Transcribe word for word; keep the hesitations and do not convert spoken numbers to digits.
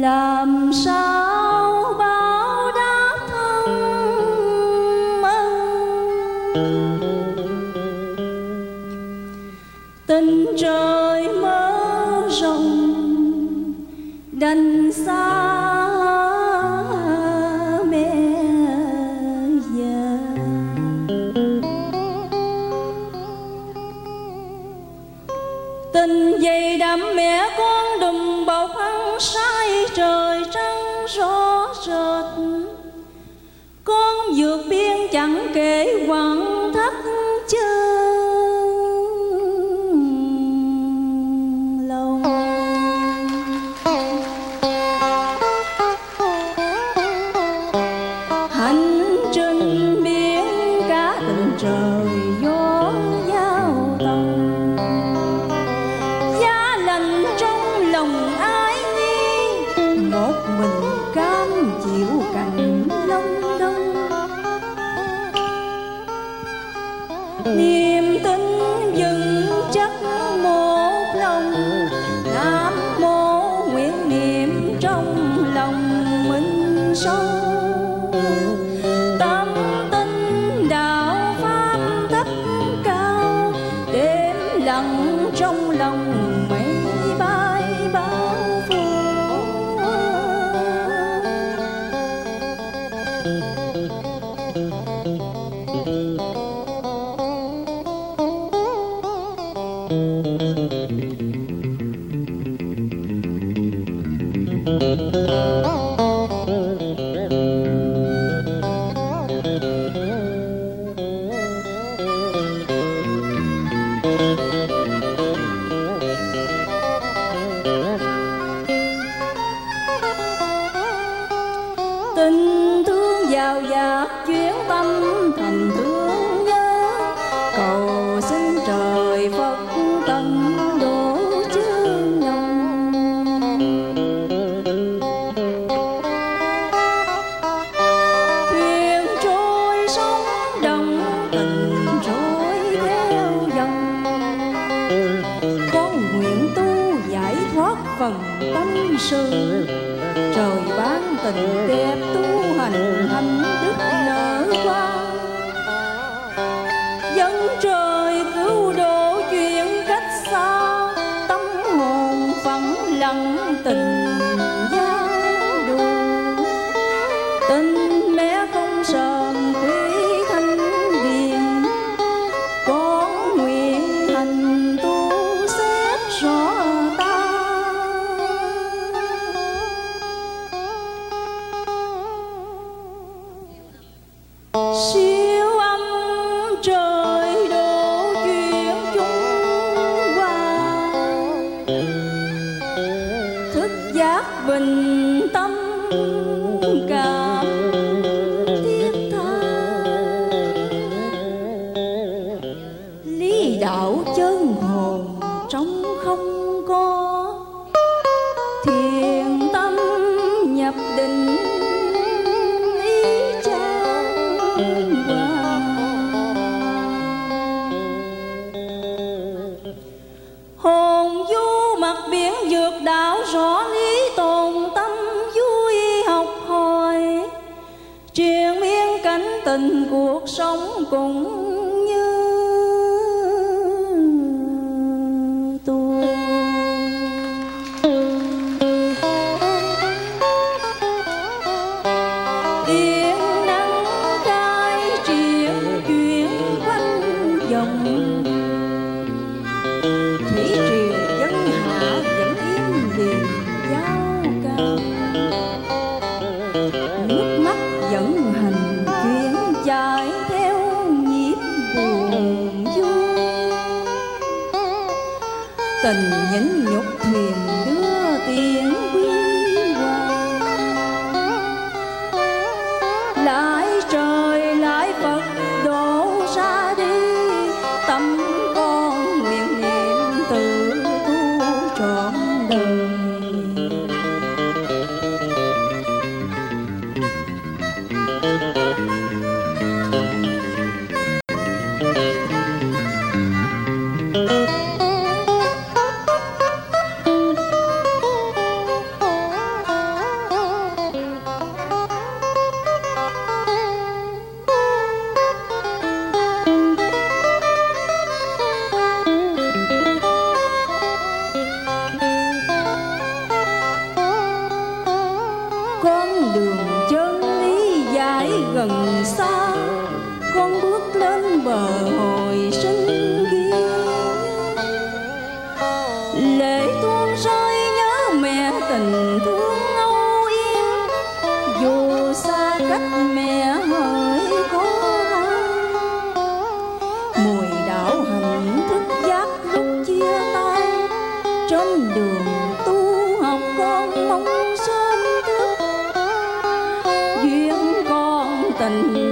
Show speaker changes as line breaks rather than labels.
làm sao báo đáp thân ân. Tình trời mơ rộng đành xa mẹ già, tình dày đậm mẹ con đùm bọc ăn say trời trăng rõ rệt. Con vượt biên chẳng kể quặn thắt chân lòng. Hành trình biển cả tình trời gió giao tông, giá lạnh trong lòng ai nhi, một mình cam chịu cảnh long đông. Niềm tin vững chắc một lòng, Nam mô nguyện niệm trong lòng mình sâu. Tâm tinh đạo pháp thấp cao, đêm lặng trong lòng mây bay bao phủ. Tình thương giàu dạt chuyến tâm thành thương nhớ, cầu xin trời Phật tận độ chướng lòng. Thuyền trôi sóng động, tình trôi theo dòng. Con nguyện tu giải thoát phần tâm sự, trời ban tình đẹp tu hành hạnh đức nở hoa. Dân trời cứu độ chuyện cách xa, tâm hồn phẳng lặng tình giao đùa. Tình mẹ không sờn thủy thanh điền, con nguyện hành tu xét rõ ta. Siêu âm trời đổ chuyện chung qua, thức giác bình tâm cảm thiết tha. Lý đạo chân hồn trong không có, thiền tâm nhập định ý trang hòa. Hồn du mặt biển vượt đảo, rõ lý tồn tâm vui học hỏi. Triền miên cảnh tình cuộc sống cũng như tôi. Yên nắng khai triền chuyển quanh dòng, thủy triều dân hạ vẫn im lìm giao cao. Nước mắt dẫn hành chuyến chạy theo nhịp buồn vui. Tình nhẫn nhục thuyền đưa tiền quy hoàng, lại trời lại Phật đổ ra đi. Tâm con nguyện niệm tự tu trọn đời. trên đường tu học con mong sớm thức duyên con tình